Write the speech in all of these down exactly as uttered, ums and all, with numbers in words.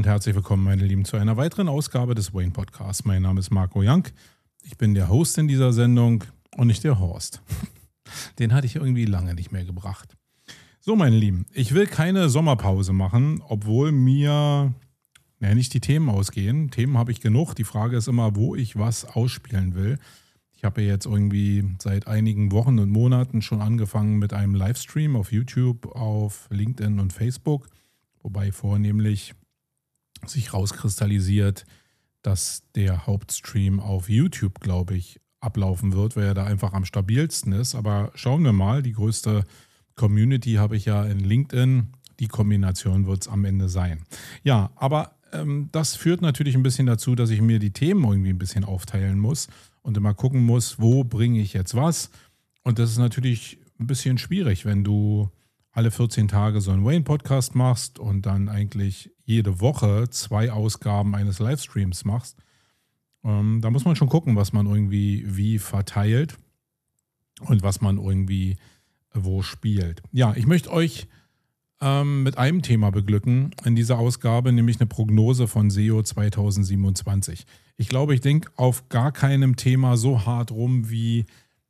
herzlich willkommen, meine Lieben, zu einer weiteren Ausgabe des Wayne Podcasts. Mein Name ist Marco Young. Ich bin der Host in dieser Sendung und nicht der Horst. Den hatte ich irgendwie lange nicht mehr gebracht. So, meine Lieben, ich will keine Sommerpause machen, obwohl mir ja, nicht die Themen ausgehen. Themen habe ich genug. Die Frage ist immer, wo ich was ausspielen will. Ich habe jetzt irgendwie seit einigen Wochen und Monaten schon angefangen mit einem Livestream auf YouTube, auf LinkedIn und Facebook, wobei vornehmlich sich rauskristallisiert, dass der Hauptstream auf YouTube, glaube ich, ablaufen wird, weil er da einfach am stabilsten ist. Aber schauen wir mal, die größte Community habe ich ja in LinkedIn. Die Kombination wird es am Ende sein. Ja, aber ähm, das führt natürlich ein bisschen dazu, dass ich mir die Themen irgendwie ein bisschen aufteilen muss und immer gucken muss, wo bringe ich jetzt was. Und das ist natürlich ein bisschen schwierig, wenn du alle vierzehn Tage so einen Wayne-Podcast machst und dann eigentlich jede Woche zwei Ausgaben eines Livestreams machst. Ähm, da muss man schon gucken, was man irgendwie wie verteilt und was man irgendwie wo spielt. Ja, ich möchte euch ähm, mit einem Thema beglücken in dieser Ausgabe, nämlich eine Prognose von S E O zwanzig siebenundzwanzig. Ich glaube, ich denke auf gar keinem Thema so hart rum wie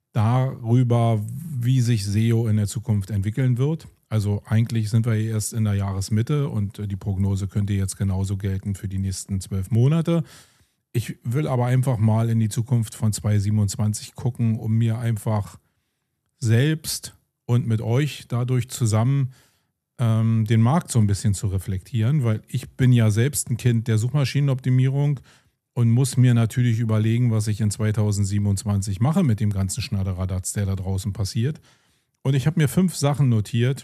darüber, wie sich S E O in der Zukunft entwickeln wird. Also eigentlich sind wir erst in der Jahresmitte und die Prognose könnte jetzt genauso gelten für die nächsten zwölf Monate. Ich will aber einfach mal in die Zukunft von zwanzig siebenundzwanzig gucken, um mir einfach selbst und mit euch dadurch zusammen ähm, den Markt so ein bisschen zu reflektieren, weil ich bin ja selbst ein Kind der Suchmaschinenoptimierung und muss mir natürlich überlegen, was ich in zwanzig siebenundzwanzig mache mit dem ganzen Schnatteradatz, der da draußen passiert. Und ich habe mir fünf Sachen notiert,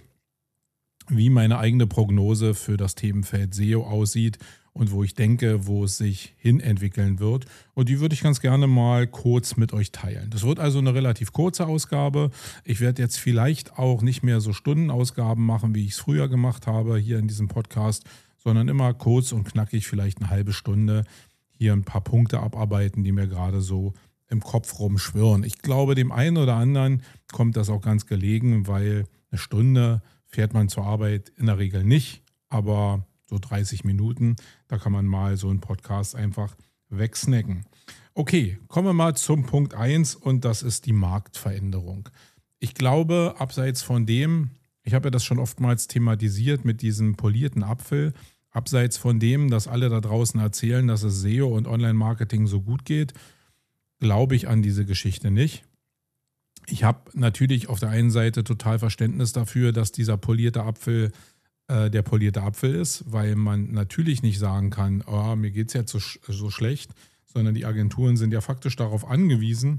wie meine eigene Prognose für das Themenfeld S E O aussieht und wo ich denke, wo es sich hin entwickeln wird. Und die würde ich ganz gerne mal kurz mit euch teilen. Das wird also eine relativ kurze Ausgabe. Ich werde jetzt vielleicht auch nicht mehr so Stundenausgaben machen, wie ich es früher gemacht habe hier in diesem Podcast, sondern immer kurz und knackig, vielleicht eine halbe Stunde hier ein paar Punkte abarbeiten, die mir gerade so im Kopf rumschwirren. Ich glaube, dem einen oder anderen kommt das auch ganz gelegen, weil eine Stunde fährt man zur Arbeit in der Regel nicht, aber so dreißig Minuten, da kann man mal so einen Podcast einfach wegsnacken. Okay, kommen wir mal zum Punkt eins und das ist die Marktveränderung. Ich glaube, abseits von dem, ich habe ja das schon oftmals thematisiert mit diesem polierten Apfel, abseits von dem, dass alle da draußen erzählen, dass es S E O und Online-Marketing so gut geht, glaube ich an diese Geschichte nicht. Ich habe natürlich auf der einen Seite total Verständnis dafür, dass dieser polierte Apfel äh, der polierte Apfel ist, weil man natürlich nicht sagen kann, oh, mir geht es jetzt so, so schlecht, sondern die Agenturen sind ja faktisch darauf angewiesen,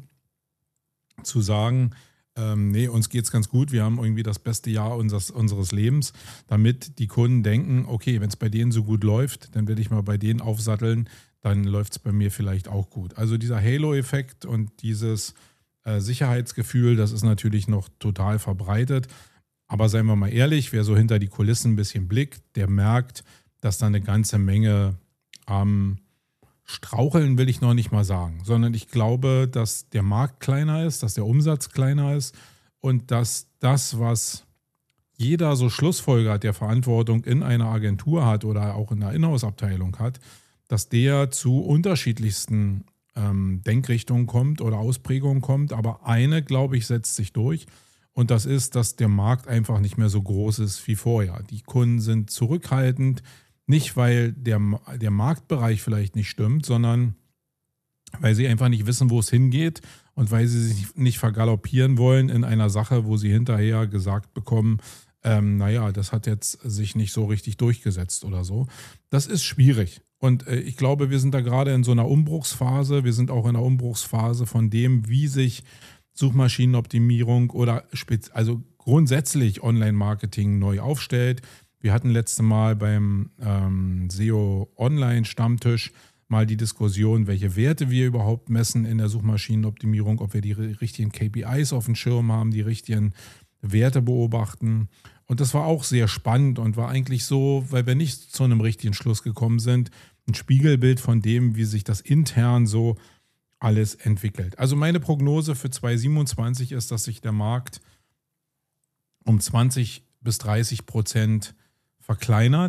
zu sagen, ähm, nee, uns geht es ganz gut, wir haben irgendwie das beste Jahr unseres, unseres Lebens, damit die Kunden denken, okay, wenn es bei denen so gut läuft, dann werde ich mal bei denen aufsatteln, dann läuft es bei mir vielleicht auch gut. Also dieser Halo-Effekt und dieses Sicherheitsgefühl, das ist natürlich noch total verbreitet. Aber seien wir mal ehrlich, wer so hinter die Kulissen ein bisschen blickt, der merkt, dass da eine ganze Menge am Straucheln will ich noch nicht mal sagen, sondern ich glaube, dass der Markt kleiner ist, dass der Umsatz kleiner ist und dass das, was jeder so schlussfolgert, der Verantwortung in einer Agentur hat oder auch in einer Inhouse-Abteilung hat, dass der zu unterschiedlichsten Denkrichtung kommt oder Ausprägung kommt, aber eine, glaube ich, setzt sich durch und das ist, dass der Markt einfach nicht mehr so groß ist wie vorher. Die Kunden sind zurückhaltend, nicht weil der, der Marktbereich vielleicht nicht stimmt, sondern weil sie einfach nicht wissen, wo es hingeht und weil sie sich nicht vergaloppieren wollen in einer Sache, wo sie hinterher gesagt bekommen, ähm, naja, das hat jetzt sich nicht so richtig durchgesetzt oder so. Das ist schwierig. Und äh, ich glaube, wir sind da gerade in so einer Umbruchsphase. Wir sind auch in einer Umbruchsphase von dem, wie sich Suchmaschinenoptimierung oder spez- also grundsätzlich Online-Marketing neu aufstellt. Wir hatten letztes Mal beim ähm, S E O Online-Stammtisch mal die Diskussion, welche Werte wir überhaupt messen in der Suchmaschinenoptimierung, ob wir die richtigen K P Is auf dem Schirm haben, die richtigen Werte beobachten. Und das war auch sehr spannend und war eigentlich so, weil wir nicht zu einem richtigen Schluss gekommen sind, ein Spiegelbild von dem, wie sich das intern so alles entwickelt. Also meine Prognose für zwanzig siebenundzwanzig ist, dass sich der Markt um zwanzig bis dreißig Prozent verkleinert,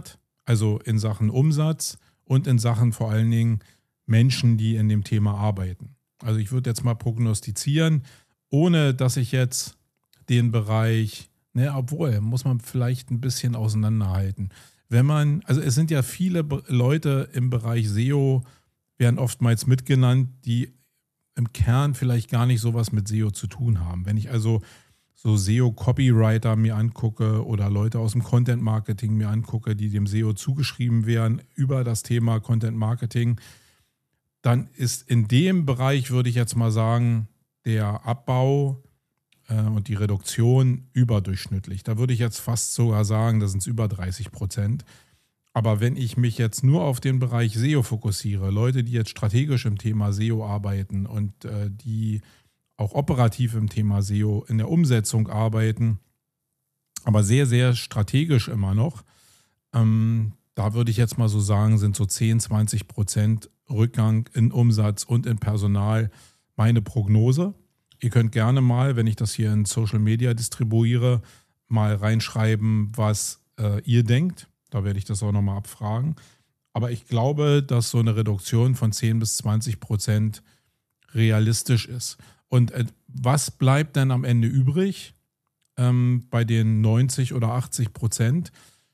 Also in Sachen Umsatz und in Sachen vor allen Dingen Menschen, die in dem Thema arbeiten. Also ich würde jetzt mal prognostizieren, ohne dass ich jetzt den Bereich, ne, obwohl, muss man vielleicht ein bisschen auseinanderhalten. Wenn man, also es sind ja viele Be- Leute im Bereich S E O, werden oftmals mitgenannt, die im Kern vielleicht gar nicht sowas mit S E O zu tun haben. Wenn ich also so S E O-Copywriter mir angucke oder Leute aus dem Content-Marketing mir angucke, die dem S E O zugeschrieben werden über das Thema Content-Marketing, dann ist in dem Bereich, würde ich jetzt mal sagen, der Abbau äh, und die Reduktion überdurchschnittlich. Da würde ich jetzt fast sogar sagen, das sind über dreißig Prozent. Aber wenn ich mich jetzt nur auf den Bereich S E O fokussiere, Leute, die jetzt strategisch im Thema S E O arbeiten und äh, die auch operativ im Thema S E O in der Umsetzung arbeiten, aber sehr, sehr strategisch immer noch, ähm, da würde ich jetzt mal so sagen, sind so zehn, zwanzig Prozent Rückgang in Umsatz und in Personal meine Prognose. Ihr könnt gerne mal, wenn ich das hier in Social Media distribuiere, mal reinschreiben, was äh, ihr denkt. Da werde ich das auch nochmal abfragen. Aber ich glaube, dass so eine Reduktion von zehn bis zwanzig Prozent realistisch ist. Und äh, was bleibt denn am Ende übrig ähm, bei den neunzig oder achtzig Prozent?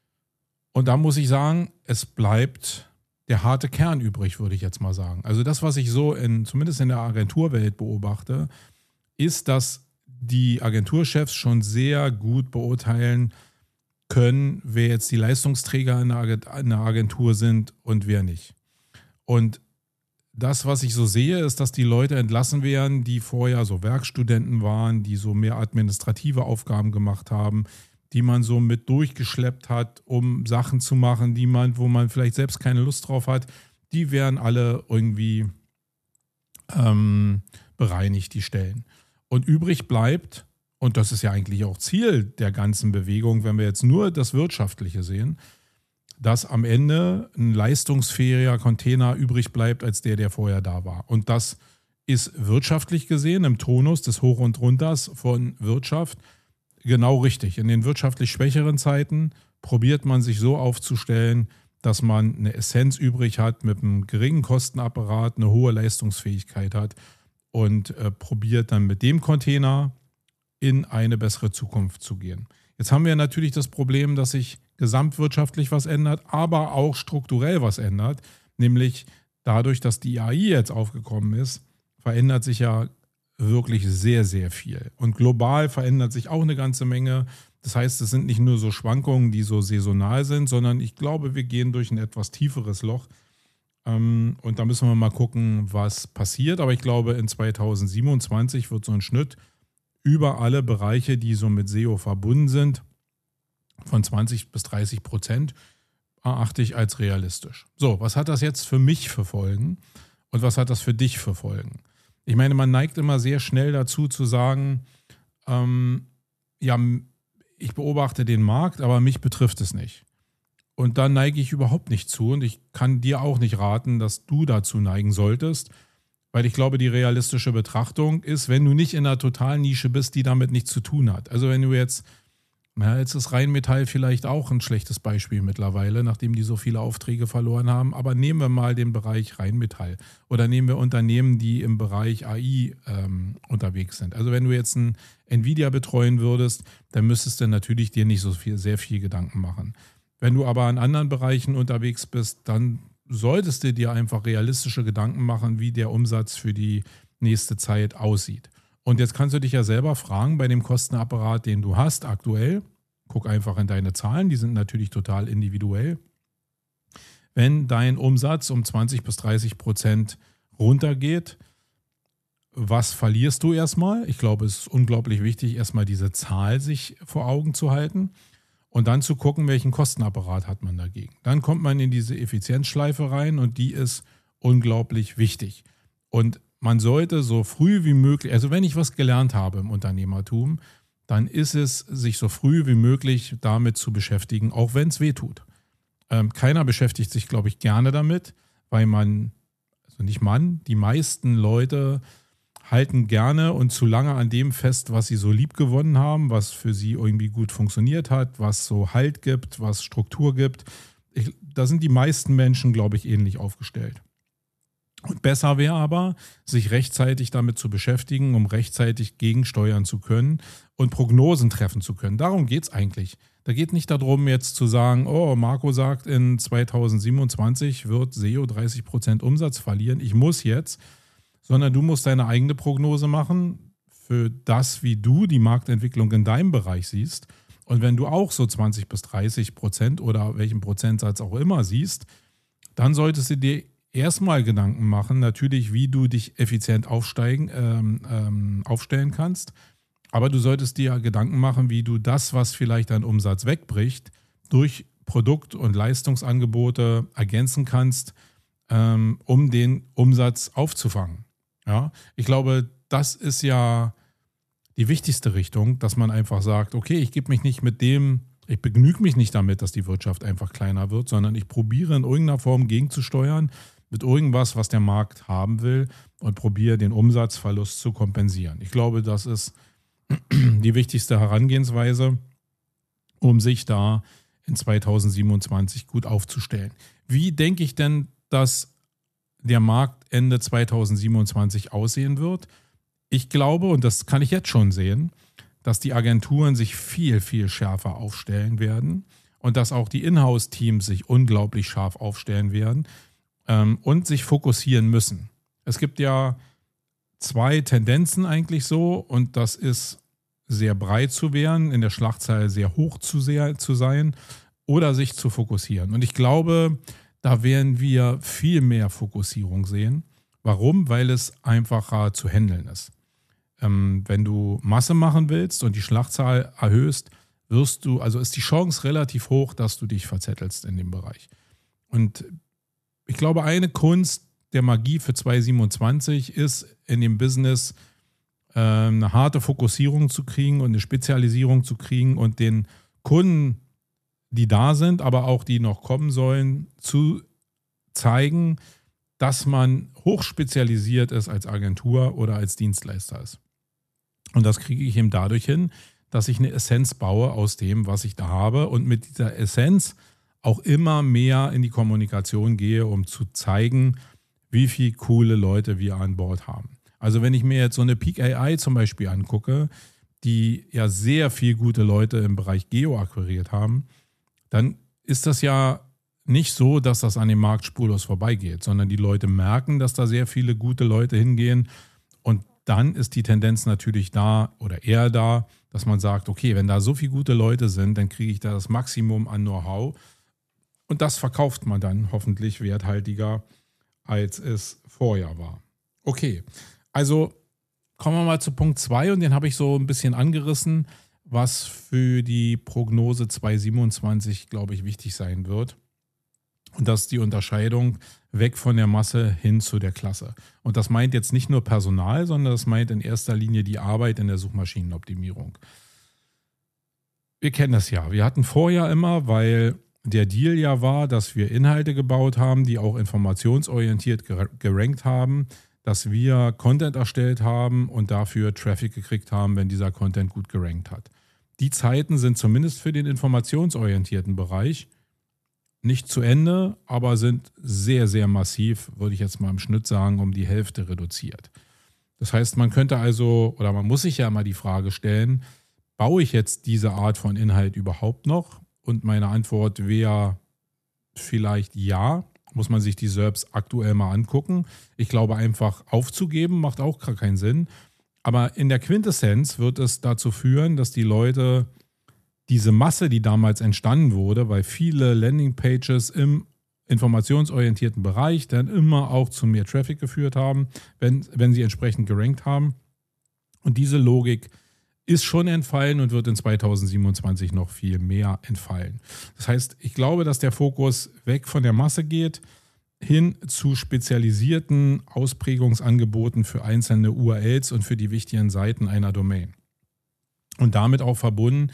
Und da muss ich sagen, es bleibt der harte Kern übrig, würde ich jetzt mal sagen. Also das, was ich so in, zumindest in der Agenturwelt beobachte, ist, dass die Agenturchefs schon sehr gut beurteilen können, wer jetzt die Leistungsträger in einer Agentur sind und wer nicht. Und das, was ich so sehe, ist, dass die Leute entlassen werden, die vorher so Werkstudenten waren, die so mehr administrative Aufgaben gemacht haben, die man so mit durchgeschleppt hat, um Sachen zu machen, die man, wo man vielleicht selbst keine Lust drauf hat, die werden alle irgendwie ähm, bereinigt, die Stellen. Und übrig bleibt, und das ist ja eigentlich auch Ziel der ganzen Bewegung, wenn wir jetzt nur das Wirtschaftliche sehen, dass am Ende ein leistungsfähiger Container übrig bleibt als der, der vorher da war. Und das ist wirtschaftlich gesehen im Tonus des Hoch und Runters von Wirtschaft genau richtig. In den wirtschaftlich schwächeren Zeiten probiert man sich so aufzustellen, dass man eine Essenz übrig hat, mit einem geringen Kostenapparat eine hohe Leistungsfähigkeit hat und äh, probiert dann mit dem Container in eine bessere Zukunft zu gehen. Jetzt haben wir natürlich das Problem, dass sich gesamtwirtschaftlich was ändert, aber auch strukturell was ändert, nämlich dadurch, dass die A I jetzt aufgekommen ist, verändert sich ja wirklich sehr, sehr viel. Und global verändert sich auch eine ganze Menge. Das heißt, es sind nicht nur so Schwankungen, die so saisonal sind, sondern ich glaube, wir gehen durch ein etwas tieferes Loch. Und da müssen wir mal gucken, was passiert. Aber ich glaube, in zweitausendsiebenundzwanzig wird so ein Schnitt über alle Bereiche, die so mit S E O verbunden sind, von zwanzig bis dreißig Prozent erachte ich als realistisch. So, was hat das jetzt für mich für Folgen und was hat das für dich für Folgen? Ich meine, man neigt immer sehr schnell dazu zu sagen, ähm, ja, ich beobachte den Markt, aber mich betrifft es nicht. Und da neige ich überhaupt nicht zu und ich kann dir auch nicht raten, dass du dazu neigen solltest, weil ich glaube, die realistische Betrachtung ist, wenn du nicht in einer totalen Nische bist, die damit nichts zu tun hat. Also wenn du jetzt, na, jetzt ist Rheinmetall vielleicht auch ein schlechtes Beispiel mittlerweile, nachdem die so viele Aufträge verloren haben, aber nehmen wir mal den Bereich Rheinmetall oder nehmen wir Unternehmen, die im Bereich A I ähm, unterwegs sind. Also wenn du jetzt ein Nvidia betreuen würdest, dann müsstest du natürlich dir nicht so viel, sehr viel Gedanken machen. Wenn du aber in anderen Bereichen unterwegs bist, dann solltest du dir einfach realistische Gedanken machen, wie der Umsatz für die nächste Zeit aussieht. Und jetzt kannst du dich ja selber fragen, bei dem Kostenapparat, den du hast aktuell, guck einfach in deine Zahlen, die sind natürlich total individuell. Wenn dein Umsatz um zwanzig bis dreißig Prozent runtergeht, was verlierst du erstmal? Ich glaube, es ist unglaublich wichtig, erstmal diese Zahl sich vor Augen zu halten und dann zu gucken, welchen Kostenapparat hat man dagegen. Dann kommt man in diese Effizienzschleife rein und die ist unglaublich wichtig. Und man sollte so früh wie möglich, also wenn ich was gelernt habe im Unternehmertum, dann ist es, sich so früh wie möglich damit zu beschäftigen, auch wenn es weh tut. Ähm, keiner beschäftigt sich, glaube ich, gerne damit, weil man, also nicht man, die meisten Leute halten gerne und zu lange an dem fest, was sie so lieb gewonnen haben, was für sie irgendwie gut funktioniert hat, was so Halt gibt, was Struktur gibt. Ich, da sind die meisten Menschen, glaube ich, ähnlich aufgestellt. Und besser wäre aber, sich rechtzeitig damit zu beschäftigen, um rechtzeitig gegensteuern zu können und Prognosen treffen zu können. Darum geht es eigentlich. Da geht nicht darum, jetzt zu sagen, oh, Marco sagt, in zweitausendsiebenundzwanzig wird S E O dreißig Prozent Umsatz verlieren. Ich muss jetzt, sondern du musst deine eigene Prognose machen für das, wie du die Marktentwicklung in deinem Bereich siehst. Und wenn du auch so zwanzig bis dreißig Prozent oder welchen Prozentsatz auch immer siehst, dann solltest du dir erstmal Gedanken machen, natürlich, wie du dich effizient aufsteigen, ähm, ähm, aufstellen kannst. Aber du solltest dir Gedanken machen, wie du das, was vielleicht dein Umsatz wegbricht, durch Produkt- und Leistungsangebote ergänzen kannst, ähm, um den Umsatz aufzufangen. Ja? Ich glaube, das ist ja die wichtigste Richtung, dass man einfach sagt, okay, ich gebe mich nicht mit dem, ich begnüge mich nicht damit, dass die Wirtschaft einfach kleiner wird, sondern ich probiere in irgendeiner Form gegenzusteuern mit irgendwas, was der Markt haben will und probiere den Umsatzverlust zu kompensieren. Ich glaube, das ist die wichtigste Herangehensweise, um sich da in zweitausendsiebenundzwanzig gut aufzustellen. Wie denke ich denn, dass der Markt Ende zweitausendsiebenundzwanzig aussehen wird? Ich glaube, und das kann ich jetzt schon sehen, dass die Agenturen sich viel, viel schärfer aufstellen werden und dass auch die Inhouse-Teams sich unglaublich scharf aufstellen werden ähm, und sich fokussieren müssen. Es gibt ja zwei Tendenzen eigentlich so, und das ist sehr breit zu werden, in der Schlagzeile sehr hoch zu, sehr, zu sein oder sich zu fokussieren. Und ich glaube, da werden wir viel mehr Fokussierung sehen. Warum? Weil es einfacher zu handeln ist. Ähm, wenn du Masse machen willst und die Schlagzahl erhöhst, wirst du, also ist die Chance relativ hoch, dass du dich verzettelst in dem Bereich. Und ich glaube, eine Kunst der Magie für zweitausendsiebenundzwanzig ist, in dem Business äh, eine harte Fokussierung zu kriegen und eine Spezialisierung zu kriegen und den Kunden, die da sind, aber auch die noch kommen sollen, zu zeigen, dass man hochspezialisiert ist als Agentur oder als Dienstleister ist. Und das kriege ich eben dadurch hin, dass ich eine Essenz baue aus dem, was ich da habe und mit dieser Essenz auch immer mehr in die Kommunikation gehe, um zu zeigen, wie viele coole Leute wir an Bord haben. Also wenn ich mir jetzt so eine Peak A I zum Beispiel angucke, die ja sehr viele gute Leute im Bereich Geo akquiriert haben, dann ist das ja nicht so, dass das an dem Markt spurlos vorbeigeht, sondern die Leute merken, dass da sehr viele gute Leute hingehen, und dann ist die Tendenz natürlich da oder eher da, dass man sagt, okay, wenn da so viele gute Leute sind, dann kriege ich da das Maximum an Know-how, und das verkauft man dann hoffentlich werthaltiger, als es vorher war. Okay, also kommen wir mal zu Punkt zwei, und den habe ich so ein bisschen angerissen, was für die Prognose zweitausendsiebenundzwanzig, glaube ich, wichtig sein wird. Und das ist die Unterscheidung weg von der Masse hin zu der Klasse. Und das meint jetzt nicht nur Personal, sondern das meint in erster Linie die Arbeit in der Suchmaschinenoptimierung. Wir kennen das ja. Wir hatten vorher immer, weil der Deal ja war, dass wir Inhalte gebaut haben, die auch informationsorientiert gerankt haben, dass wir Content erstellt haben und dafür Traffic gekriegt haben, wenn dieser Content gut gerankt hat. Die Zeiten sind zumindest für den informationsorientierten Bereich nicht zu Ende, aber sind sehr, sehr massiv, würde ich jetzt mal im Schnitt sagen, um die Hälfte reduziert. Das heißt, man könnte also, oder man muss sich ja mal die Frage stellen, baue ich jetzt diese Art von Inhalt überhaupt noch? Und meine Antwort wäre vielleicht ja, muss man sich die S E R Ps aktuell mal angucken. Ich glaube, einfach aufzugeben macht auch gar keinen Sinn. Aber in der Quintessenz wird es dazu führen, dass die Leute diese Masse, die damals entstanden wurde, weil viele Landingpages im informationsorientierten Bereich dann immer auch zu mehr Traffic geführt haben, wenn, wenn sie entsprechend gerankt haben. Und diese Logik ist schon entfallen und wird in zweitausendsiebenundzwanzig noch viel mehr entfallen. Das heißt, ich glaube, dass der Fokus weg von der Masse geht, hin zu spezialisierten Ausprägungsangeboten für einzelne U R Ls und für die wichtigen Seiten einer Domain. Und damit auch verbunden,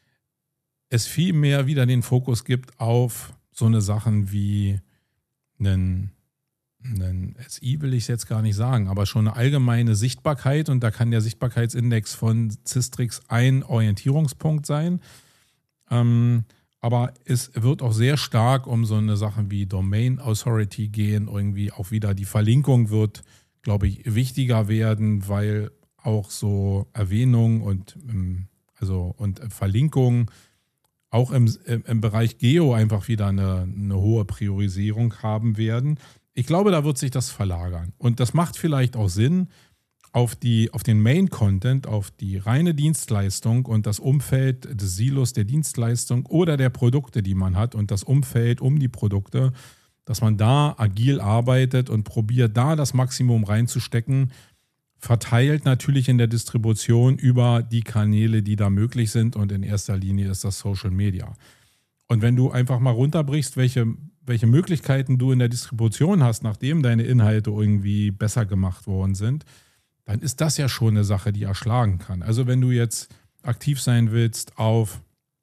es viel mehr wieder den Fokus gibt auf so eine Sachen wie einen, einen S I, will ich jetzt gar nicht sagen, aber schon eine allgemeine Sichtbarkeit, und da kann der Sichtbarkeitsindex von Sistrix ein Orientierungspunkt sein. Ähm, Aber es wird auch sehr stark um so eine Sache wie Domain Authority gehen. Irgendwie auch wieder die Verlinkung wird, glaube ich, wichtiger werden, weil auch so Erwähnung und, also, und Verlinkung auch im, im Bereich Geo einfach wieder eine, eine hohe Priorisierung haben werden. Ich glaube, da wird sich das verlagern. Und das macht vielleicht auch Sinn auf, die, auf den Main-Content, auf die reine Dienstleistung und das Umfeld des Silos der Dienstleistung oder der Produkte, die man hat und das Umfeld um die Produkte, dass man da agil arbeitet und probiert, da das Maximum reinzustecken, verteilt natürlich in der Distribution über die Kanäle, die da möglich sind, und in erster Linie ist das Social Media. Und wenn du einfach mal runterbrichst, welche, welche Möglichkeiten du in der Distribution hast, nachdem deine Inhalte irgendwie besser gemacht worden sind, dann ist das ja schon eine Sache, die erschlagen kann. Also wenn du jetzt aktiv sein willst auf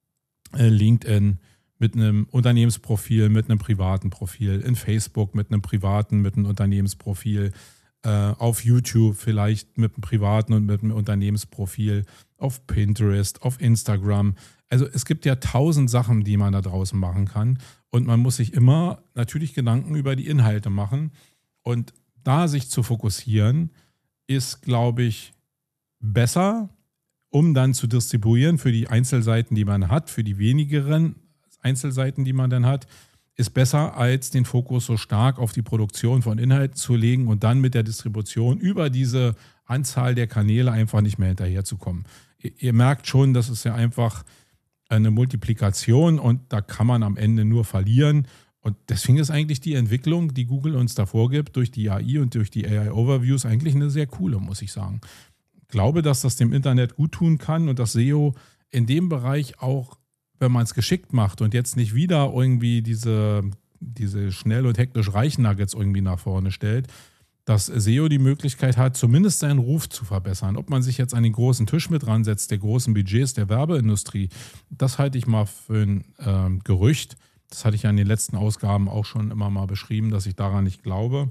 LinkedIn mit einem Unternehmensprofil, mit einem privaten Profil, in Facebook mit einem privaten, mit einem Unternehmensprofil, auf YouTube vielleicht mit einem privaten und mit einem Unternehmensprofil, auf Pinterest, auf Instagram. Also es gibt ja tausend Sachen, die man da draußen machen kann. Und man muss sich immer natürlich Gedanken über die Inhalte machen. Und da sich zu fokussieren, ist, glaube ich, besser, um dann zu distribuieren für die Einzelseiten, die man hat, für die wenigeren Einzelseiten, die man dann hat, ist besser, als den Fokus so stark auf die Produktion von Inhalten zu legen und dann mit der Distribution über diese Anzahl der Kanäle einfach nicht mehr hinterherzukommen. Ihr, ihr merkt schon, das ist ja einfach eine Multiplikation und da kann man am Ende nur verlieren. Und deswegen ist eigentlich die Entwicklung, die Google uns da vorgibt, durch die A I und durch die A I-Overviews eigentlich eine sehr coole, muss ich sagen. Ich glaube, dass das dem Internet gut tun kann und dass S E O in dem Bereich auch, wenn man es geschickt macht und jetzt nicht wieder irgendwie diese, diese schnell und hektisch reichen Nuggets irgendwie nach vorne stellt, dass S E O die Möglichkeit hat, zumindest seinen Ruf zu verbessern. Ob man sich jetzt an den großen Tisch mit ransetzt, der großen Budgets der Werbeindustrie, das halte ich mal für ein äh, Gerücht. Das hatte ich ja in den letzten Ausgaben auch schon immer mal beschrieben, dass ich daran nicht glaube.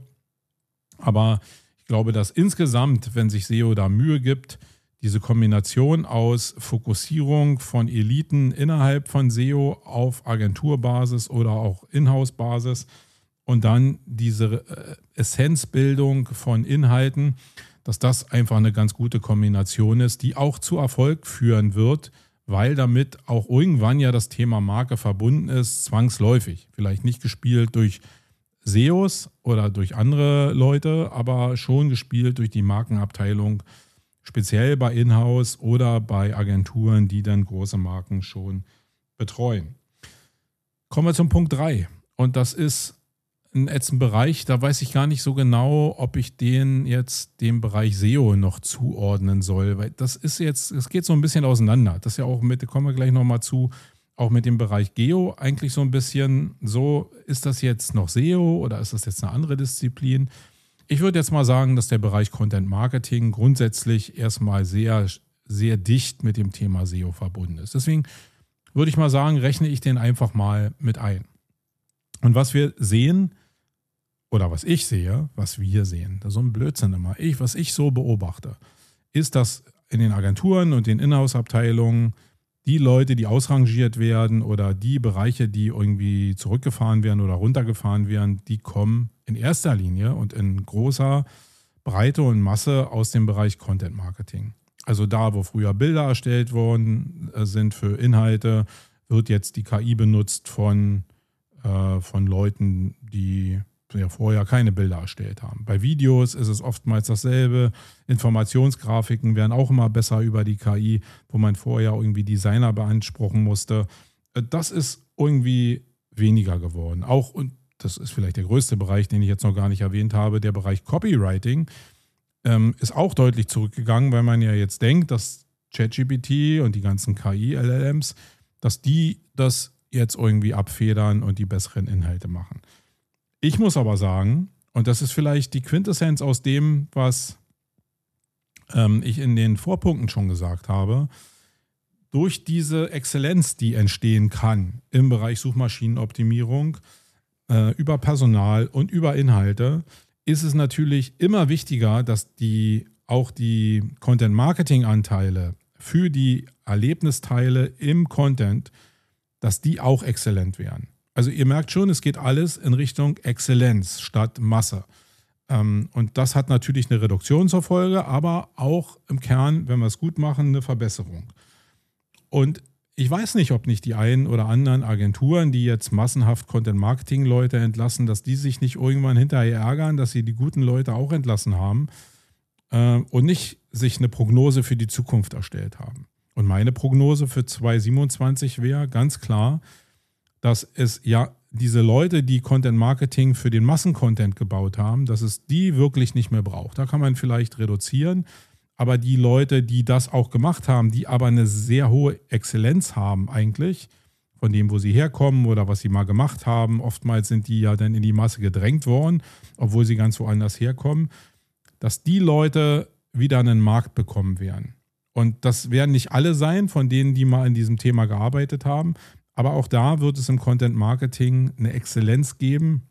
Aber ich glaube, dass insgesamt, wenn sich S E O da Mühe gibt, diese Kombination aus Fokussierung von Eliten innerhalb von S E O auf Agenturbasis oder auch Inhouse-Basis und dann diese Essenzbildung von Inhalten, dass das einfach eine ganz gute Kombination ist, die auch zu Erfolg führen wird, weil damit auch irgendwann ja das Thema Marke verbunden ist, zwangsläufig. Vielleicht nicht gespielt durch S E Os oder durch andere Leute, aber schon gespielt durch die Markenabteilung, speziell bei Inhouse oder bei Agenturen, die dann große Marken schon betreuen. Kommen wir zum Punkt drei. Und das ist ein ätzender Bereich, da weiß ich gar nicht so genau, ob ich den jetzt dem Bereich S E O noch zuordnen soll. Weil das ist jetzt, es geht so ein bisschen auseinander. Das ist ja auch mit, kommen wir gleich nochmal zu, auch mit dem Bereich Geo eigentlich so ein bisschen so, ist das jetzt noch S E O oder ist das jetzt eine andere Disziplin? Ich würde jetzt mal sagen, dass der Bereich Content Marketing grundsätzlich erstmal sehr, sehr dicht mit dem Thema S E O verbunden ist. Deswegen würde ich mal sagen, rechne ich den einfach mal mit ein. Und was wir sehen, oder was ich sehe, was wir sehen, das ist so ein Blödsinn immer, ich, was ich so beobachte, ist, dass in den Agenturen und den Inhouse-Abteilungen die Leute, die ausrangiert werden oder die Bereiche, die irgendwie zurückgefahren werden oder runtergefahren werden, die kommen in erster Linie und in großer Breite und Masse aus dem Bereich Content Marketing. Also da, wo früher Bilder erstellt worden sind für Inhalte, wird jetzt die K I benutzt von, äh, von Leuten, die ja vorher keine Bilder erstellt haben. Bei Videos ist es oftmals dasselbe. Informationsgrafiken werden auch immer besser über die K I, wo man vorher irgendwie Designer beanspruchen musste. Das ist irgendwie weniger geworden. Auch, und das ist vielleicht der größte Bereich, den ich jetzt noch gar nicht erwähnt habe, der Bereich Copywriting ähm, ist auch deutlich zurückgegangen, weil man ja jetzt denkt, dass ChatGPT und die ganzen K I-L L Ms, dass die das jetzt irgendwie abfedern und die besseren Inhalte machen. Ich muss aber sagen, und das ist vielleicht die Quintessenz aus dem, was ähm, ich in den Vorpunkten schon gesagt habe, durch diese Exzellenz, die entstehen kann im Bereich Suchmaschinenoptimierung, äh, über Personal und über Inhalte, ist es natürlich immer wichtiger, dass die auch die Content-Marketing-Anteile für die Erlebnisteile im Content dass die auch exzellent wären. Also ihr merkt schon, es geht alles in Richtung Exzellenz statt Masse. Und das hat natürlich eine Reduktion zur Folge, aber auch im Kern, wenn wir es gut machen, eine Verbesserung. Und ich weiß nicht, ob nicht die einen oder anderen Agenturen, die jetzt massenhaft Content-Marketing-Leute entlassen, dass die sich nicht irgendwann hinterher ärgern, dass sie die guten Leute auch entlassen haben äh, und nicht sich eine Prognose für die Zukunft erstellt haben. Und meine Prognose für zwanzig siebenundzwanzig wäre ganz klar, dass es ja diese Leute, die Content-Marketing für den Massencontent gebaut haben, dass es die wirklich nicht mehr braucht. Da kann man vielleicht reduzieren, aber die Leute, die das auch gemacht haben, die aber eine sehr hohe Exzellenz haben eigentlich, von dem, wo sie herkommen oder was sie mal gemacht haben, oftmals sind die ja dann in die Masse gedrängt worden, obwohl sie ganz woanders herkommen, dass die Leute wieder einen Markt bekommen werden. Und das werden nicht alle sein, von denen, die mal in diesem Thema gearbeitet haben, aber auch da wird es im Content Marketing eine Exzellenz geben,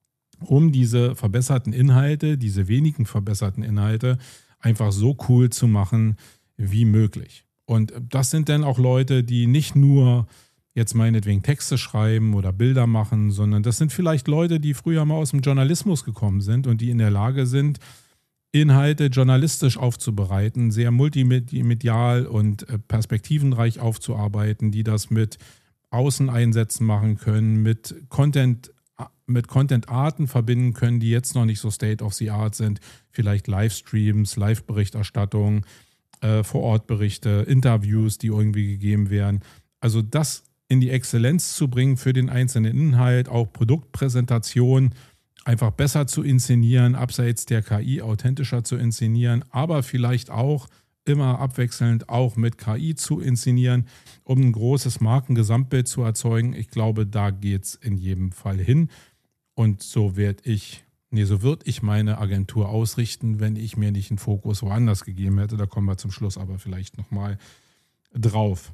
um diese verbesserten Inhalte, diese wenigen verbesserten Inhalte einfach so cool zu machen wie möglich. Und das sind dann auch Leute, die nicht nur jetzt meinetwegen Texte schreiben oder Bilder machen, sondern das sind vielleicht Leute, die früher mal aus dem Journalismus gekommen sind und die in der Lage sind, Inhalte journalistisch aufzubereiten, sehr multimedial und perspektivenreich aufzuarbeiten, die das mit Außeneinsätzen machen können, mit Content, mit Content-Arten verbinden können, die jetzt noch nicht so State of the Art sind. Vielleicht Livestreams, Live-Berichterstattung, äh, Vor-Ort-Berichte, Interviews, die irgendwie gegeben werden. Also das in die Exzellenz zu bringen für den einzelnen Inhalt, auch Produktpräsentation einfach besser zu inszenieren, abseits der K I authentischer zu inszenieren, aber vielleicht auch immer abwechselnd auch mit K I zu inszenieren, um ein großes Markengesamtbild zu erzeugen. Ich glaube, da geht es in jedem Fall hin. Und so werde ich, nee, so würde ich meine Agentur ausrichten, wenn ich mir nicht einen Fokus woanders gegeben hätte. Da kommen wir zum Schluss aber vielleicht nochmal drauf.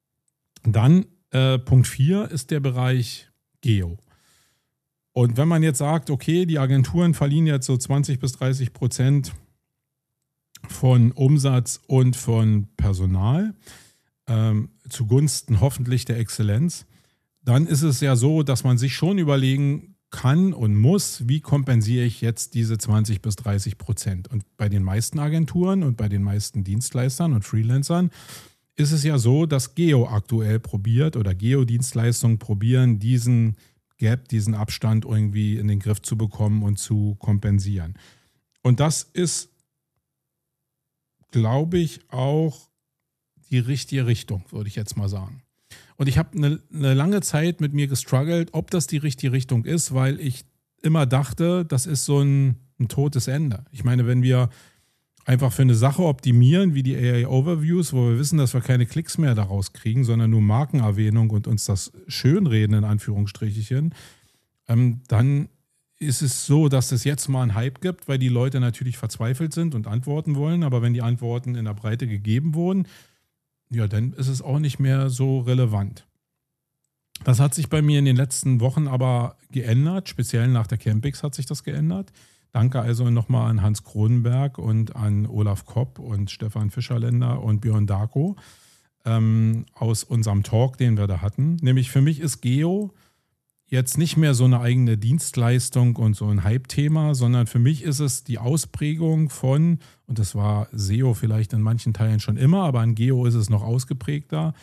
Dann äh, Punkt vier ist der Bereich Geo. Und wenn man jetzt sagt, okay, die Agenturen verlieren jetzt so zwanzig bis dreißig Prozent von Umsatz und von Personal ähm, zugunsten hoffentlich der Exzellenz, dann ist es ja so, dass man sich schon überlegen kann und muss, wie kompensiere ich jetzt diese zwanzig bis dreißig Prozent. Und bei den meisten Agenturen und bei den meisten Dienstleistern und Freelancern ist es ja so, dass Geo aktuell probiert oder Geo-Dienstleistungen probieren, diesen Gap, diesen Abstand irgendwie in den Griff zu bekommen und zu kompensieren. Und das ist, glaube ich, auch die richtige Richtung, würde ich jetzt mal sagen. Und ich habe eine, eine lange Zeit mit mir gestruggelt, ob das die richtige Richtung ist, weil ich immer dachte, das ist so ein, ein totes Ende. Ich meine, wenn wir einfach für eine Sache optimieren, wie die A I-Overviews, wo wir wissen, dass wir keine Klicks mehr daraus kriegen, sondern nur Markenerwähnung und uns das schönreden, in Anführungsstrichen, ähm, dann ist es so, dass es jetzt mal einen Hype gibt, weil die Leute natürlich verzweifelt sind und antworten wollen. Aber wenn die Antworten in der Breite gegeben wurden, ja, dann ist es auch nicht mehr so relevant. Das hat sich bei mir in den letzten Wochen aber geändert. Speziell nach der Campix hat sich das geändert. Danke also nochmal an Hans Kronenberg und an Olaf Kopp und Stefan Fischerländer und Björn Darko ähm, aus unserem Talk, den wir da hatten. Nämlich für mich ist Geo jetzt nicht mehr so eine eigene Dienstleistung und so ein Hype-Thema, sondern für mich ist es die Ausprägung von, und das war S E O vielleicht in manchen Teilen schon immer, aber an Geo ist es noch ausgeprägter,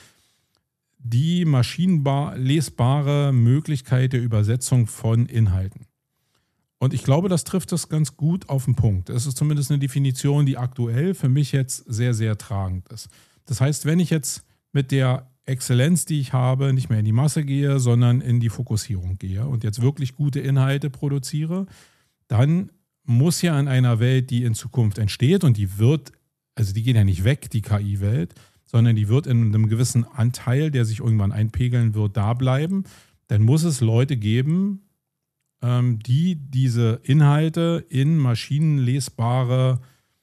die maschinenlesbare Möglichkeit der Übersetzung von Inhalten. Und ich glaube, das trifft das ganz gut auf den Punkt. Es ist zumindest eine Definition, die aktuell für mich jetzt sehr, sehr tragend ist. Das heißt, wenn ich jetzt mit der Exzellenz, die ich habe, nicht mehr in die Masse gehe, sondern in die Fokussierung gehe und jetzt wirklich gute Inhalte produziere, dann muss ja in einer Welt, die in Zukunft entsteht und die wird, also die geht ja nicht weg, die K I-Welt, sondern die wird in einem gewissen Anteil, der sich irgendwann einpegeln wird, da bleiben, dann muss es Leute geben, die diese Inhalte in maschinenlesbare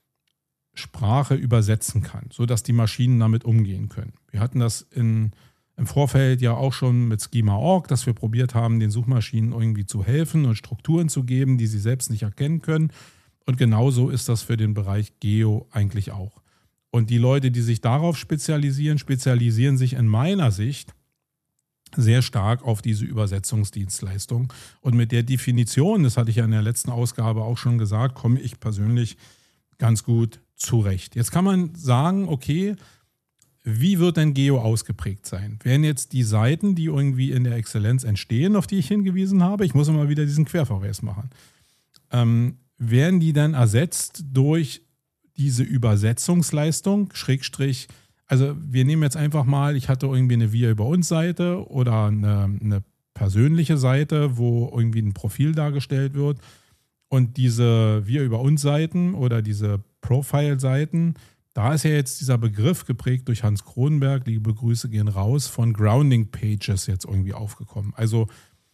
Sprache übersetzen kann, sodass die Maschinen damit umgehen können. Wir hatten das in, im Vorfeld ja auch schon mit Schema Punkt org, dass wir probiert haben, den Suchmaschinen irgendwie zu helfen und Strukturen zu geben, die sie selbst nicht erkennen können. Und genauso ist das für den Bereich Geo eigentlich auch. Und die Leute, die sich darauf spezialisieren, spezialisieren sich in meiner Sicht sehr stark auf diese Übersetzungsdienstleistung. Und mit der Definition, das hatte ich ja in der letzten Ausgabe auch schon gesagt, komme ich persönlich ganz gut zurecht. Jetzt kann man sagen, okay, wie wird denn Geo ausgeprägt sein? Werden jetzt die Seiten, die irgendwie in der Exzellenz entstehen, auf die ich hingewiesen habe, ich muss immer wieder diesen Querverweis machen, ähm, werden die dann ersetzt durch diese Übersetzungsleistung, Schrägstrich, also wir nehmen jetzt einfach mal, ich hatte irgendwie eine Wir über uns Seite oder eine, eine persönliche Seite, wo irgendwie ein Profil dargestellt wird und diese Wir über uns Seiten oder diese Profile-Seiten, da ist ja jetzt dieser Begriff geprägt durch Hans Kronenberg, liebe Grüße gehen raus, von Grounding Pages jetzt irgendwie aufgekommen. Also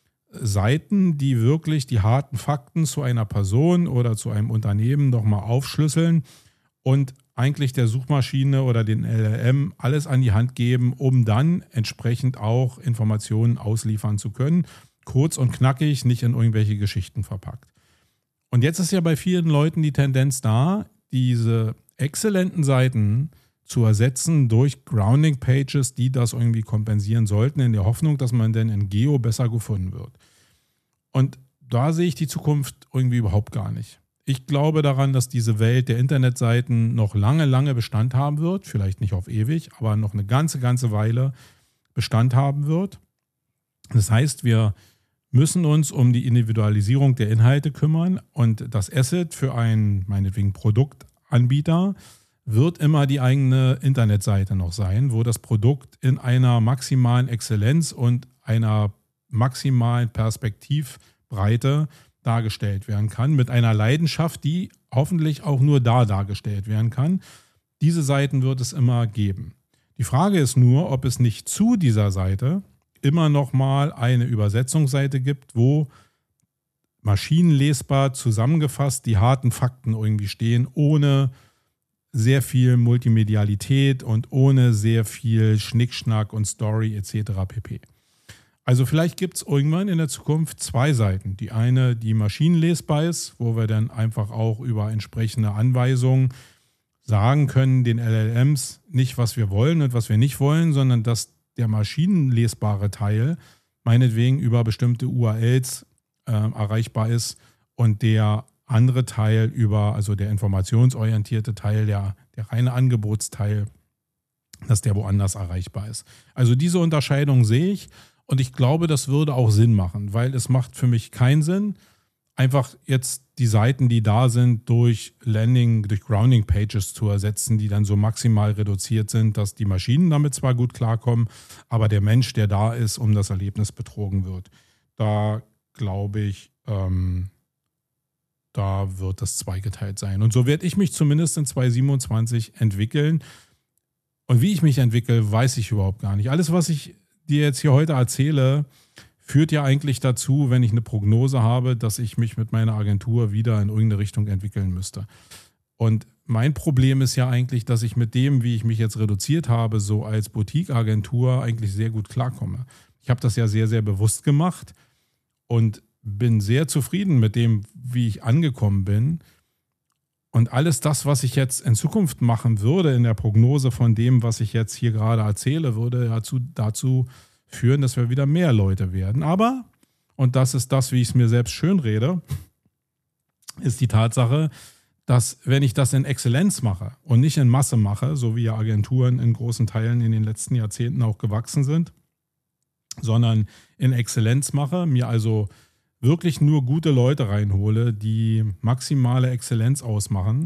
Seiten, die wirklich die harten Fakten zu einer Person oder zu einem Unternehmen nochmal aufschlüsseln und eigentlich der Suchmaschine oder den L L M alles an die Hand geben, um dann entsprechend auch Informationen ausliefern zu können. Kurz und knackig, nicht in irgendwelche Geschichten verpackt. Und jetzt ist ja bei vielen Leuten die Tendenz da, diese exzellenten Seiten zu ersetzen durch Grounding Pages, die das irgendwie kompensieren sollten, in der Hoffnung, dass man dann in Geo besser gefunden wird. Und da sehe ich die Zukunft irgendwie überhaupt gar nicht. Ich glaube daran, dass diese Welt der Internetseiten noch lange, lange Bestand haben wird. Vielleicht nicht auf ewig, aber noch eine ganze, ganze Weile Bestand haben wird. Das heißt, wir müssen uns um die Individualisierung der Inhalte kümmern und das Asset für einen, meinetwegen, Produktanbieter wird immer die eigene Internetseite noch sein, wo das Produkt in einer maximalen Exzellenz und einer maximalen Perspektivbreite dargestellt werden kann, mit einer Leidenschaft, die hoffentlich auch nur da dargestellt werden kann. Diese Seiten wird es immer geben. Die Frage ist nur, ob es nicht zu dieser Seite immer noch mal eine Übersetzungsseite gibt, wo maschinenlesbar zusammengefasst die harten Fakten irgendwie stehen, ohne sehr viel Multimedialität und ohne sehr viel Schnickschnack und Story et cetera pp. Also vielleicht gibt es irgendwann in der Zukunft zwei Seiten. Die eine, die maschinenlesbar ist, wo wir dann einfach auch über entsprechende Anweisungen sagen können, den L L Ms nicht, was wir wollen und was wir nicht wollen, sondern dass der maschinenlesbare Teil meinetwegen über bestimmte U R Ls äh, erreichbar ist und der andere Teil über, also der informationsorientierte Teil, der, der reine Angebotsteil, dass der woanders erreichbar ist. Also diese Unterscheidung sehe ich und ich glaube, das würde auch Sinn machen, weil es macht für mich keinen Sinn, einfach jetzt die Seiten, die da sind, durch Landing, durch Grounding Pages zu ersetzen, die dann so maximal reduziert sind, dass die Maschinen damit zwar gut klarkommen, aber der Mensch, der da ist, um das Erlebnis betrogen wird. Da glaube ich, ähm, da wird das zweigeteilt sein. Und so werde ich mich zumindest in zwanzig siebenundzwanzig entwickeln. Und wie ich mich entwickle, weiß ich überhaupt gar nicht. Alles, was ich dir jetzt hier heute erzähle, führt ja eigentlich dazu, wenn ich eine Prognose habe, dass ich mich mit meiner Agentur wieder in irgendeine Richtung entwickeln müsste. Und mein Problem ist ja eigentlich, dass ich mit dem, wie ich mich jetzt reduziert habe, so als Boutique-Agentur eigentlich sehr gut klarkomme. Ich habe das ja sehr, sehr bewusst gemacht und bin sehr zufrieden mit dem, wie ich angekommen bin. Und alles das, was ich jetzt in Zukunft machen würde, in der Prognose von dem, was ich jetzt hier gerade erzähle, würde dazu, dazu führen, dass wir wieder mehr Leute werden. Aber, und das ist das, wie ich es mir selbst schönrede, ist die Tatsache, dass wenn ich das in Exzellenz mache und nicht in Masse mache, so wie ja Agenturen in großen Teilen in den letzten Jahrzehnten auch gewachsen sind, sondern in Exzellenz mache, mir also wirklich nur gute Leute reinhole, die maximale Exzellenz ausmachen,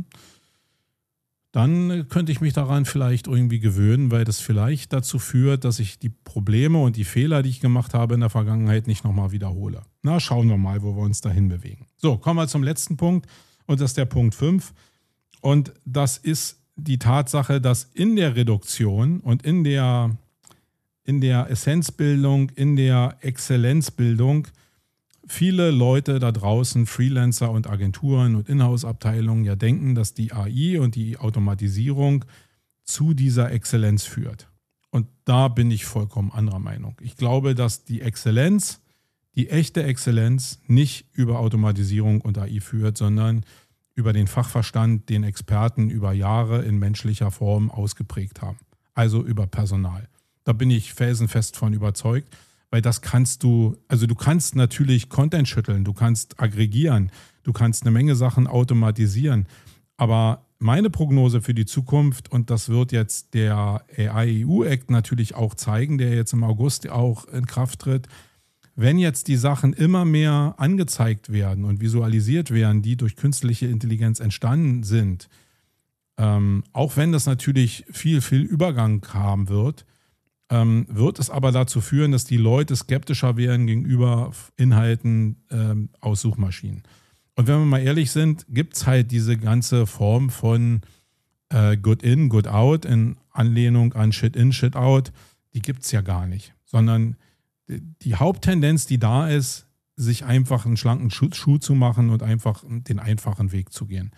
dann könnte ich mich daran vielleicht irgendwie gewöhnen, weil das vielleicht dazu führt, dass ich die Probleme und die Fehler, die ich gemacht habe in der Vergangenheit, nicht nochmal wiederhole. Na, schauen wir mal, wo wir uns dahin bewegen. So, kommen wir zum letzten Punkt und das ist der Punkt fünf. Und das ist die Tatsache, dass in der Reduktion und in der, in der Essenzbildung, in der Exzellenzbildung viele Leute da draußen, Freelancer und Agenturen und Inhouse-Abteilungen ja denken, dass die A I und die Automatisierung zu dieser Exzellenz führt. Und da bin ich vollkommen anderer Meinung. Ich glaube, dass die Exzellenz, die echte Exzellenz nicht über Automatisierung und A I führt, sondern über den Fachverstand, den Experten über Jahre in menschlicher Form ausgeprägt haben. Also über Personal. Da bin ich felsenfest von überzeugt. Weil Weil das kannst du, also du kannst natürlich Content schütteln, du kannst aggregieren, du kannst eine Menge Sachen automatisieren. Aber meine Prognose für die Zukunft, und das wird jetzt der A I E U-Act natürlich auch zeigen, der jetzt im August auch in Kraft tritt, wenn jetzt die Sachen immer mehr angezeigt werden und visualisiert werden, die durch künstliche Intelligenz entstanden sind, ähm, auch wenn das natürlich viel, viel Übergang haben wird, ähm, wird es aber dazu führen, dass die Leute skeptischer werden gegenüber Inhalten ähm, aus Suchmaschinen. Und wenn wir mal ehrlich sind, gibt es halt diese ganze Form von äh, Good in, Good out in Anlehnung an Shit in, Shit out, die gibt es ja gar nicht. Sondern die Haupttendenz, die da ist, sich einfach einen schlanken Schuh, Schuh zu machen und einfach den einfachen Weg zu gehen.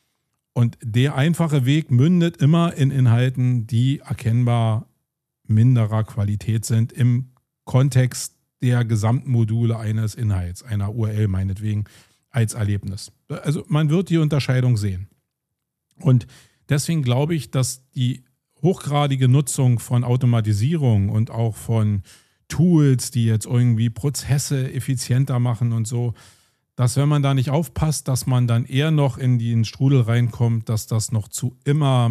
Und der einfache Weg mündet immer in Inhalten, die erkennbar minderer Qualität sind im Kontext der gesamten Module eines Inhalts, einer U R L meinetwegen, als Erlebnis. Also man wird die Unterscheidung sehen. Und deswegen glaube ich, dass die hochgradige Nutzung von Automatisierung und auch von Tools, die jetzt irgendwie Prozesse effizienter machen und so, dass wenn man da nicht aufpasst, dass man dann eher noch in den Strudel reinkommt, dass das noch zu immer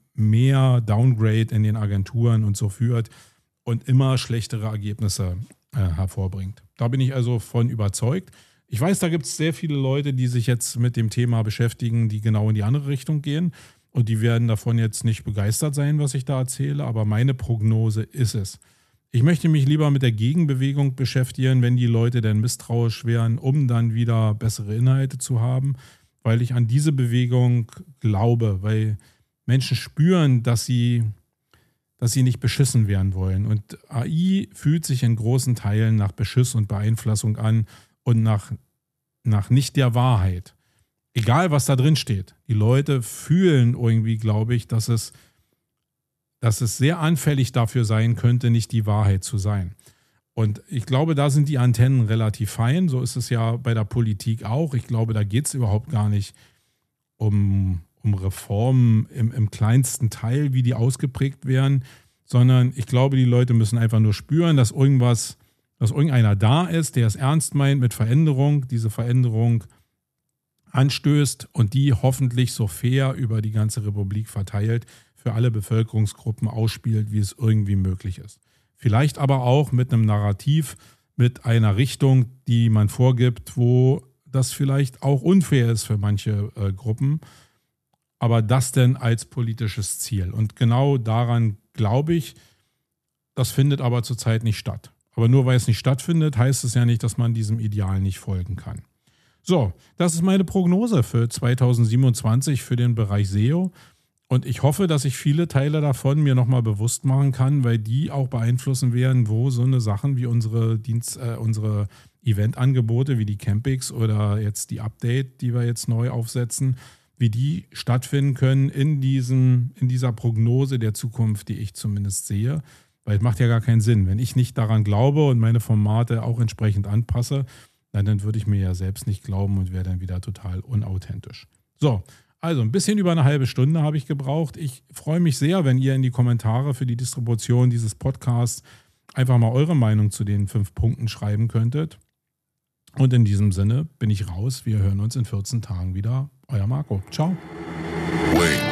mehr Downgrade in den Agenturen und so führt und immer schlechtere Ergebnisse äh, hervorbringt. Da bin ich also von überzeugt. Ich weiß, da gibt es sehr viele Leute, die sich jetzt mit dem Thema beschäftigen, die genau in die andere Richtung gehen. Und die werden davon jetzt nicht begeistert sein, was ich da erzähle. Aber meine Prognose ist es. Ich möchte mich lieber mit der Gegenbewegung beschäftigen, wenn die Leute dann misstrauisch wären, um dann wieder bessere Inhalte zu haben. Weil ich an diese Bewegung glaube. Weil Menschen spüren, dass sie, dass sie nicht beschissen werden wollen. Und A I fühlt sich in großen Teilen nach Beschiss und Beeinflussung an. Und nach, nach nicht der Wahrheit. Egal, was da drin steht. Die Leute fühlen irgendwie, glaube ich, dass es, dass es sehr anfällig dafür sein könnte, nicht die Wahrheit zu sein. Und ich glaube, da sind die Antennen relativ fein. So ist es ja bei der Politik auch. Ich glaube, da geht es überhaupt gar nicht um, um Reformen im, im kleinsten Teil, wie die ausgeprägt werden, sondern ich glaube, die Leute müssen einfach nur spüren, dass irgendwas dass irgendeiner da ist, der es ernst meint mit Veränderung, diese Veränderung anstößt und die hoffentlich so fair über die ganze Republik verteilt, für alle Bevölkerungsgruppen ausspielt, wie es irgendwie möglich ist. Vielleicht aber auch mit einem Narrativ, mit einer Richtung, die man vorgibt, wo das vielleicht auch unfair ist für manche äh, Gruppen, aber das denn als politisches Ziel. Und genau daran glaube ich, das findet aber zurzeit nicht statt. Aber nur weil es nicht stattfindet, heißt es ja nicht, dass man diesem Ideal nicht folgen kann. So, das ist meine Prognose für zweitausendsiebenundzwanzig für den Bereich S E O. Und ich hoffe, dass ich viele Teile davon mir nochmal bewusst machen kann, weil die auch beeinflussen werden, wo so eine Sachen wie unsere Dienst, äh, unsere Eventangebote, wie die Campix oder jetzt die Update, die wir jetzt neu aufsetzen, wie die stattfinden können in, diesen, in dieser Prognose der Zukunft, die ich zumindest sehe. Weil es macht ja gar keinen Sinn. Wenn ich nicht daran glaube und meine Formate auch entsprechend anpasse, dann würde ich mir ja selbst nicht glauben und wäre dann wieder total unauthentisch. So, also ein bisschen über eine halbe Stunde habe ich gebraucht. Ich freue mich sehr, wenn ihr in die Kommentare für die Distribution dieses Podcasts einfach mal eure Meinung zu den fünf Punkten schreiben könntet. Und in diesem Sinne bin ich raus. Wir hören uns in vierzehn Tagen wieder. Euer Marco. Ciao. Wait.